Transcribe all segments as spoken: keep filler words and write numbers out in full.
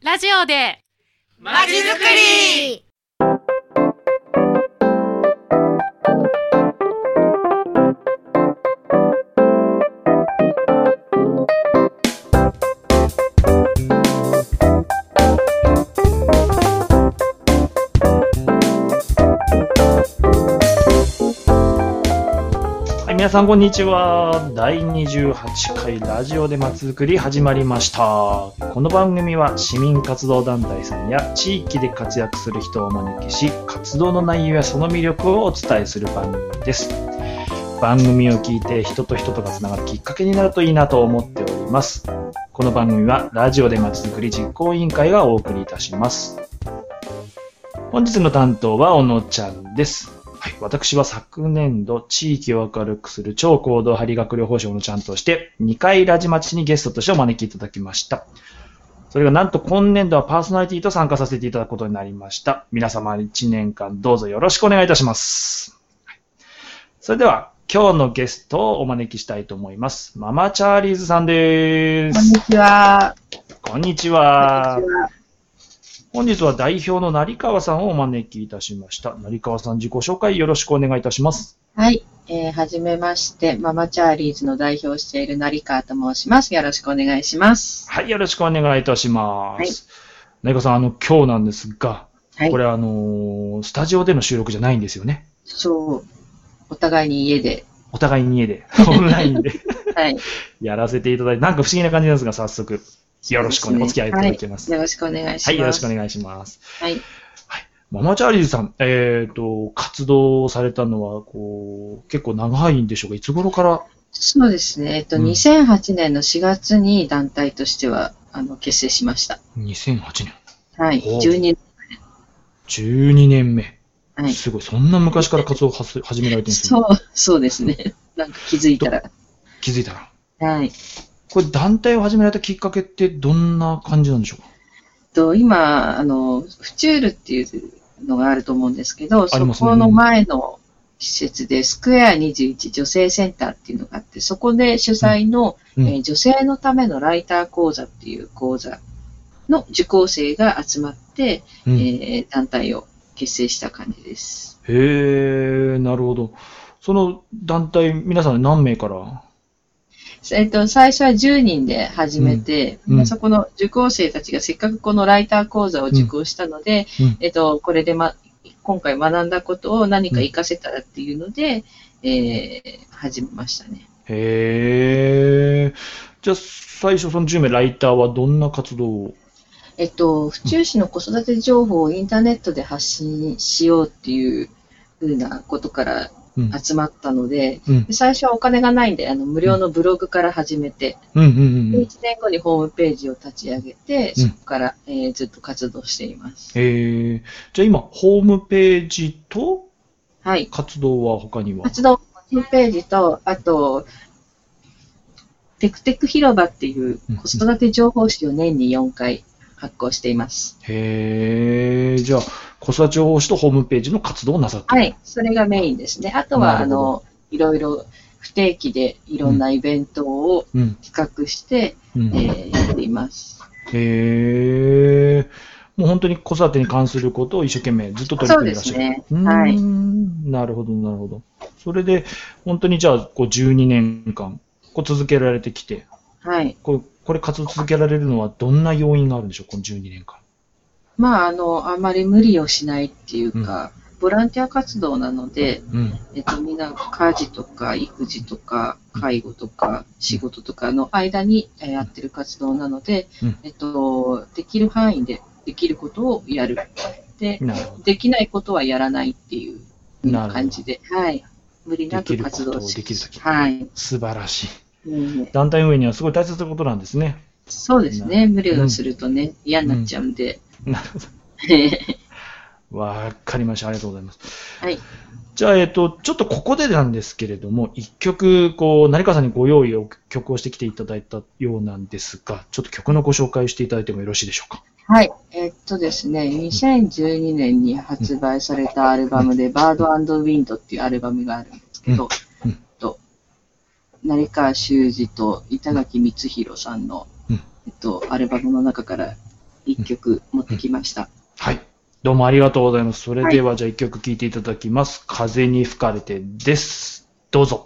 ラジオでまちづくり。 皆さんこんにちは。だいにじゅうはちかいラジオでまちづくり始まりました。この番組は市民活動団体さんや地域で活躍する人をお招きし、活動の内容やその魅力をお伝えする番組です。番組を聞いて人と人とがつながるきっかけになるといいなと思っております。この番組はラジオでまちづくり実行委員会がお送りいたします。本日の担当は小野ちゃんです。はい、私は昨年度地域を明るくする超行動派理学療法士小野ちゃんとしてにかいラジマチにゲストとしてお招きいただきました。それがなんと今年度はパーソナリティと参加させていただくことになりました。皆様いちねんかんどうぞよろしくお願いいたします。はい、それでは今日のゲストをお招きしたいと思います。ママチャーリーズさんです。 こんにちは。 こんにちは。 こんにちは。 本日は代表の成川さんをお招きいたしました。成川さん、自己紹介よろしくお願いいたします。 はい、えー、はじめまして、ママチャーリーズの代表をしている成川と申します。よろしくお願いします。 はい、よろしくお願いいたします。 はい、 成川さん、あの、今日なんですが、 はい、 これあのー、スタジオでの収録じゃないんですよね。 そう、お互いに家で。 お互いに家で、オンラインで、 はい、 やらせていただいて、なんか不思議な感じなんですが、早速。よろしくお、ね、お付き合いいただきます、 はい。よろしくお願いします。 はい、よろしくお願いします。 はい。 はい、ママチャーリーズさん、えっと、活動されたのは、こう、結構長いんでしょうか？いつ頃から？ そうですね。えっと、うん、にせんはちねんのしがつに団体としては、あの、結成しました。 にせんはちねん。 はい。じゅうにねんめ。 じゅうにねんめ。 はい。 すごい。そんな昔から活動を始められてるんですね。 そう、そうですね。なんか気づいたら。 気づいたら。 はい。 これ団体を始められたきっかけってどんな感じなんでしょうか？ と今、あの、フチュールっていうのがあると思うんですけど、 ありますね、 そこの前の施設でスクエアにじゅういち女性センターっていうのがあって、そこで主催の、うんえー、女性のためのライター講座っていう講座の受講生が集まって、うんえー、団体を結成した感じです。 へー、なるほど。その団体、皆さん何名から？ えっと、最初はじゅうにんで始めて、うんうん、そこの受講生たちがせっかくこのライター講座を受講したので、うん、えっと、これで、ま、今回学んだことを何か活かせたらっていうので、うん、えー、始めましたね。 へー。じゃあ、最初そのじゅうめいライターはどんな活動を？ えっと、府中市の子育て情報をインターネットで発信しようっていうふうなことから集まったので、うん、で最初はお金がないんで、あの無料のブログから始めて、 うんうんうんうん、 いちねんごにホームページを立ち上げて、そこから、うんえー、ずっと活動しています。 えー、じゃあ今、ホームページと、 はい、 活動は他には？ 活動ホームページと、あと、テクテク広場っていう子育て情報誌を年によんかい発行しています。 へー、じゃあ、子育て情報誌とホームページの活動をなさっている？ はい、それがメインですね。あとは、あの、いろいろ不定期でいろんなイベントを企画して、うんうんえー、やっています。 へー、もう本当に子育てに関することを一生懸命ずっと取り組んでいらっしゃる。 そうですね。はい。 なるほど、なるほど。それで、本当にじゃあ、こうじゅうにねんかん、こう続けられてきて、 はい。 これ、これ活動続けられるのはどんな要因があるんでしょう、このじゅうにねんかん。 まあ、あの、あんまり無理をしないっていうか、うん、ボランティア活動なので、うん、えっと、みんな家事とか育児とか介護とか仕事とかの間にやってる活動なので、うん、えっと、できる範囲でできることをやる。で、できないことはやらないっていう感じで、はい。無理なく活動しできることをできるとき。 はい。 素晴らしい、うん。 ね、 団体運営にはすごい大切なことなんですね。 そうですね。無理をするとね、うん、嫌になっちゃうんで。 なるほど。わかりました。ありがとうございます。 はい。 じゃあ、えっと、ちょっとここでなんですけれども、一曲、こう、成川さんにご用意を、曲をしてきていただいたようなんですが、ちょっと曲のご紹介をしていただいてもよろしいでしょうか。 はい。えっとですね、にせんじゅうにねんに発売されたアルバムで、うん、バード&ウィンドっていうアルバムがあるんですけど、うんうん、と成川修司と板垣光弘さんの、うんえっと、アルバムの中から一曲持ってきました。 はい。どうもありがとうございます。それではじゃあ一曲聴いていただきます。風に吹かれてです。どうぞ。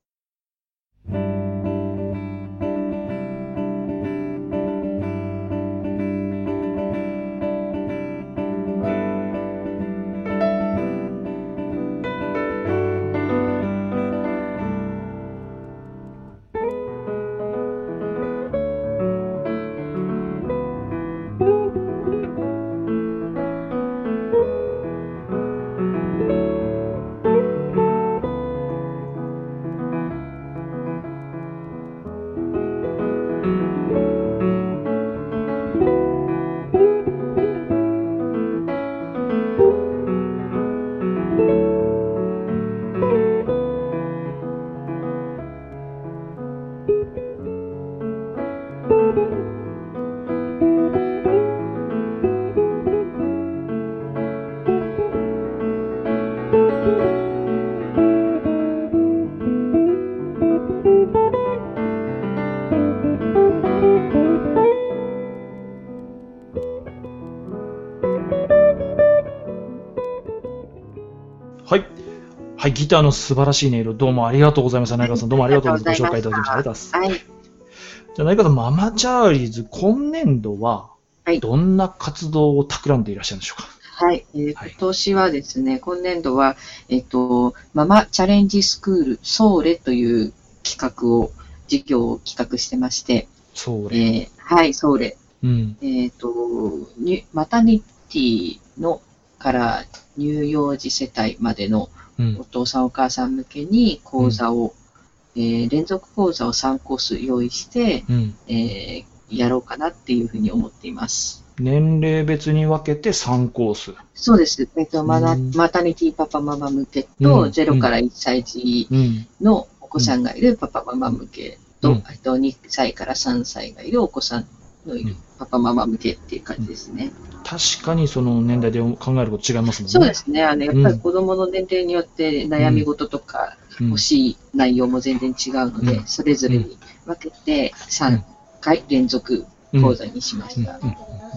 はい。はい、ギターの素晴らしい音色、どうもありがとうございました。内川さん、どうもありがとうございます。ご紹介いただきました。ありがとうございます。はい。じゃあ、内川さん、ママチャーリーズ、今年度は、どんな活動を企んでいらっしゃるんでしょうか。 はい。えーはい、今年はですね、今年度は、えっと、ママチャレンジスクール、ソーレという企画を、事業を企画してまして、 ソーレ。 えー、はい、ソーレ。 うん、 えっと、マタニティのから乳幼児世帯までのお父さんお母さん向けに講座を、うん、えー、連続講座をさんコース用意して、うん、えー、やろうかなっていうふうに思っています。 年齢別に分けてさんコース。 そうです。えっと、マナ、うん、マタニティパパママ向けと、うん、ゼロからいっさい児のお子さんがいるパパママ向けと、うん、あとにさいからさんさいがいるお子さんのいるパパママ向けっていう感じですね。 確かにその年代で考えること違いますもんね。 そうですね。あの、やっぱり子供の年齢によって悩み事とか欲しい内容も全然違うので、うん、それぞれに分けてさんかい連続講座にしました。はい。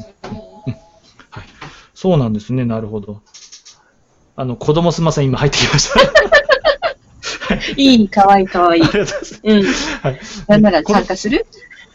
そうなんですね。なるほど。あの、子供すみません、今入ってきました。 いい、かわいい、かわいい。うん。はい。なんなら参加する？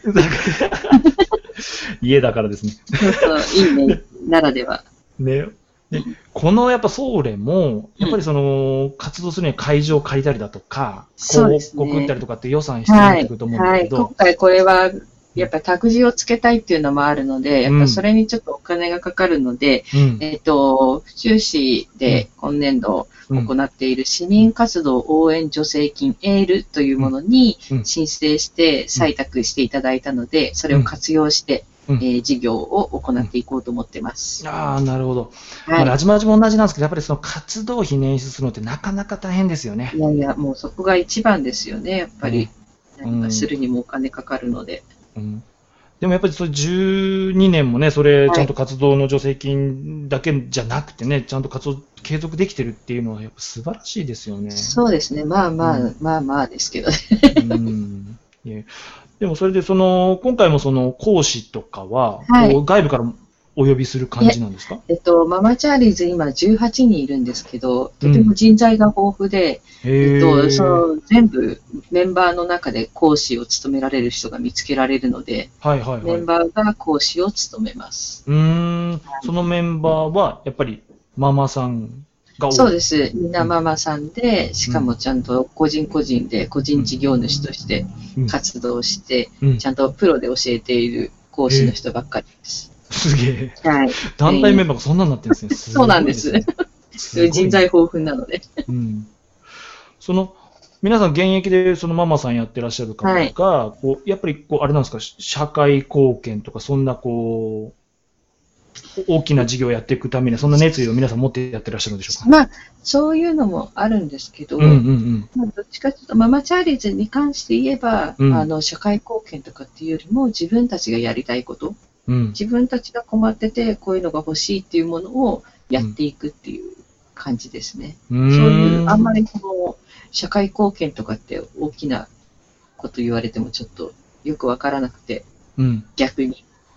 家だからですね。 そうそう、いいね、ならでは。 ね。で、このやっぱソーレも、やっぱりその、活動するには会場を借りたりだとか、広告打ったりとかって予算必要になってくると思うんだけど。 はい、今回これは、やっぱり託児をつけたいっていうのもあるので、やっぱそれにちょっとお金がかかるので、うん、えっと、府中市で今年度行っている市民活動応援助成金エールというものに申請して採択していただいたので、それを活用して、うんえー、事業を行っていこうと思ってます。 うん、ああ、なるほど。はい、まあ、ラジマジも同じなんですけど、やっぱりその活動費捻出するのってなかなか大変ですよね。 いやいや、もうそこが一番ですよね、やっぱり。うん、何かするにもお金かかるので。 うん、でもやっぱりそれじゅうにねんもね、それちゃんと活動の助成金だけじゃなくてね、はい、ちゃんと活動継続できてるっていうのはやっぱ素晴らしいですよね。 そうですね。まあまあ、うん、まあまあですけどね。うんいやでもそれでその、今回もその講師とかは、はい、外部からお呼びする感じなんですか？ えっと、ママチャーリーズ今じゅうはちにんいるんですけど、とても人材が豊富で、うん、えっと、その全部メンバーの中で講師を務められる人が見つけられるので、 はいはいはい、 メンバーが講師を務めます。 うーん、はい、そのメンバーはやっぱりママさんが多い？ そうです。みんなママさんで、しかもちゃんと個人個人で、個人事業主として活動して、うん、ちゃんとプロで教えている講師の人ばっかりです。 えー、すげえ。 はい。 団体メンバーがそんなになってるんですね。すそうなんです。人材豊富なので。 うん。その、皆さん現役でそのママさんやってらっしゃる方が、はい、こうやっぱりこう、あれなんですか、社会貢献とか、そんなこう、大きな事業をやっていくためには、そんな熱意を皆さん持ってやってらっしゃるんでしょうか？ まあ、そういうのもあるんですけど、うんうんうんまあ、どっちかというと、ママチャーリーズに関して言えば、うん、あの社会貢献とかっていうよりも、自分たちがやりたいこと、うん、自分たちが困ってて、こういうのが欲しいっていうものをやっていくっていう感じですね。うん、そういう、あんまりこの社会貢献とかって大きなこと言われてもちょっとよくわからなくて、うん、逆に。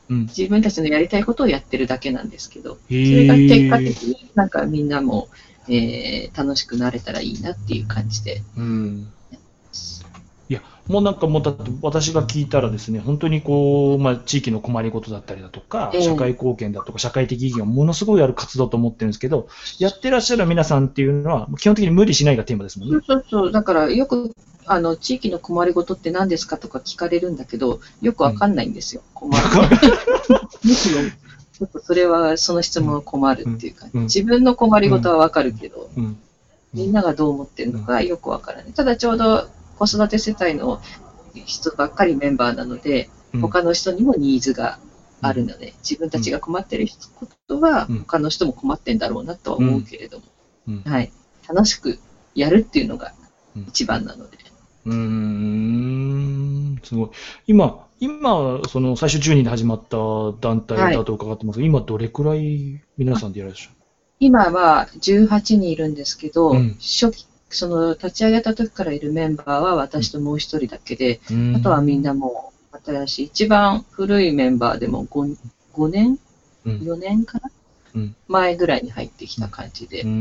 うん、 自分たちのやりたいことをやってるだけなんですけど、それが結果的になんかみんなも、えー、楽しくなれたらいいなっていう感じで。 うんいや、もうなんかもうだって私が聞いたらですね、本当にこう、まあ、地域の困りごとだったりだとか、社会貢献だとか、社会的意義をものすごいある活動と思ってるんですけど、やってらっしゃる皆さんっていうのは、基本的に無理しないがテーマですもんね。 そうそうそう。だからよく、あの、地域の困りごとって何ですかとか聞かれるんだけど、よくわかんないんですよ、うん、困りごと。むしろ、ちょっとそれは、その質問は困るっていうか、うん、自分の困りごとはわかるけど、うんうん、みんながどう思ってるのかよくわからない。ただちょうど子育て世帯の人ばっかりメンバーなので、うん、他の人にもニーズがあるので、うん、自分たちが困ってることは、うん、他の人も困ってんだろうなとは思うけれども、うんはい、楽しくやるっていうのが一番なので。 うーん、すごい。今、今、その最初じゅうにんで始まった団体だと伺ってますが、はい、今どれくらい皆さんでいらっしゃる？ 今はじゅうはちにんいるんですけど、うん、初期その立ち上げた時からいるメンバーは私ともう一人だけで、うん、あとはみんなもう新しい、一番古いメンバーでも 5, 5年、うん、よねんかな、うん、前ぐらいに入ってきた感じで、うん、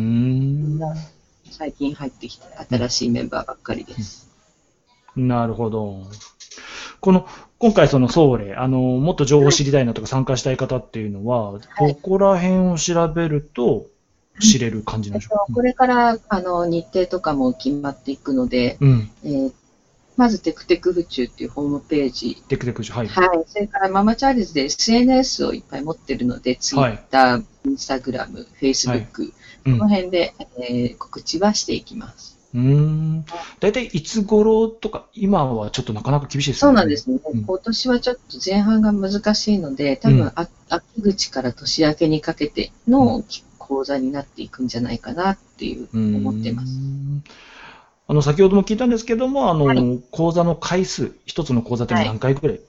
最近入ってきた新しいメンバーばっかりです。 うん、なるほど。この今回そのソーレ、あのもっと情報を知りたいなとか参加したい方っていうのは、はい、どこら辺を調べると知れる感じなんでしょうか？ えっと、これからあの日程とかも決まっていくので、うんえー、まずテクテク府中っていうホームページ、 テクテク府中、はい、 はい、それからママチャーリーズで エスエヌエス をいっぱい持ってるので、ツイッター、インスタグラム、フェイスブック、この辺で、えー、告知はしていきます。 うーん大体いつ頃とか、今はちょっとなかなか厳しいですね。 そうなんですね、うん。今年はちょっと前半が難しいので、多分、うん、秋口から年明けにかけての、うん講座になっていくんじゃないかなっていう思ってます。 あの先ほども聞いたんですけども、あの、はい、講座の回数、一つの講座って何回くらい？はい、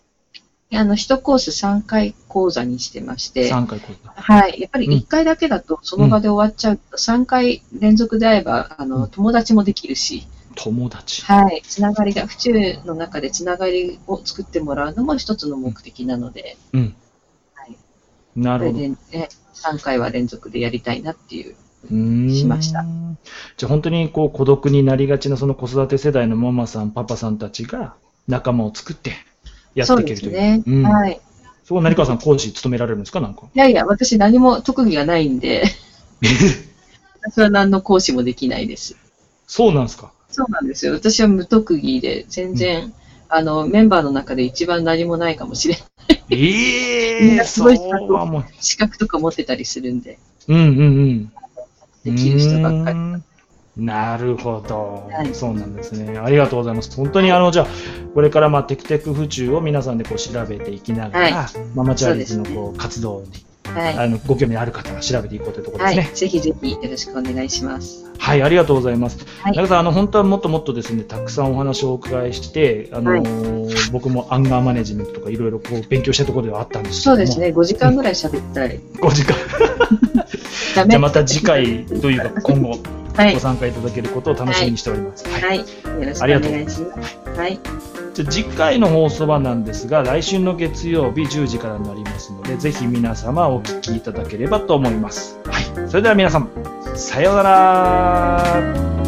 あの一コースさんかい講座にしてまして、 さんかい講座。 はい。やっぱりいっかいだけだとその場で終わっちゃうと、うん、さんかい連続で会えばあの友達もできるし、 友達。 はい。つながりが府中の中でつながりを作ってもらうのも一つの目的なので、うん。はい。 なるほど。 それでねさんかいは連続でやりたいなっていう、しました。 じゃあ本当にこう孤独になりがちなその子育て世代のママさん、パパさんたちが仲間を作ってやっていけるという。そうですね。うん、はい。そこ成川さん講師務められるんですかなんか。 いやいや、私何も特技がないんで、私は何の講師もできないです。 そうなんですか？ そうなんですよ。私は無特技で全然、うん、あのメンバーの中で一番何もないかもしれない。 ええー、 みんなすごい資格を資格とか持ってたりするんで。 うんうんうん。 できる人ばっかり。なるほど、はい。そうなんですね。ありがとうございます。本当にあの、じゃあ、これからまあテクテク府中を皆さんでこう調べていきながら、はい、ママチャーリーズのこう活動に、はい、あのご興味ある方が調べていこうというところですね。 はい、ぜひぜひよろしくお願いします。 はい、ありがとうございます。はい、中田さん、あの本当はもっともっとですね、たくさんお話をお伺いして、あのーはい、僕もアンガーマネジメントとかいろいろこう勉強したところではあったんですけども。 そうですね、ごじかんぐらい喋りたい。 ごじかん。じゃあまた次回というか今後ご参加いただけることを楽しみにしております。 はい、はいはい、よろしくお願いします。はい。 じゃあ次回の放送はなんですが、来週の月曜日じゅうじからになりますので、ぜひ皆様お聞きいただければと思います。はい。それでは皆さん、さようなら。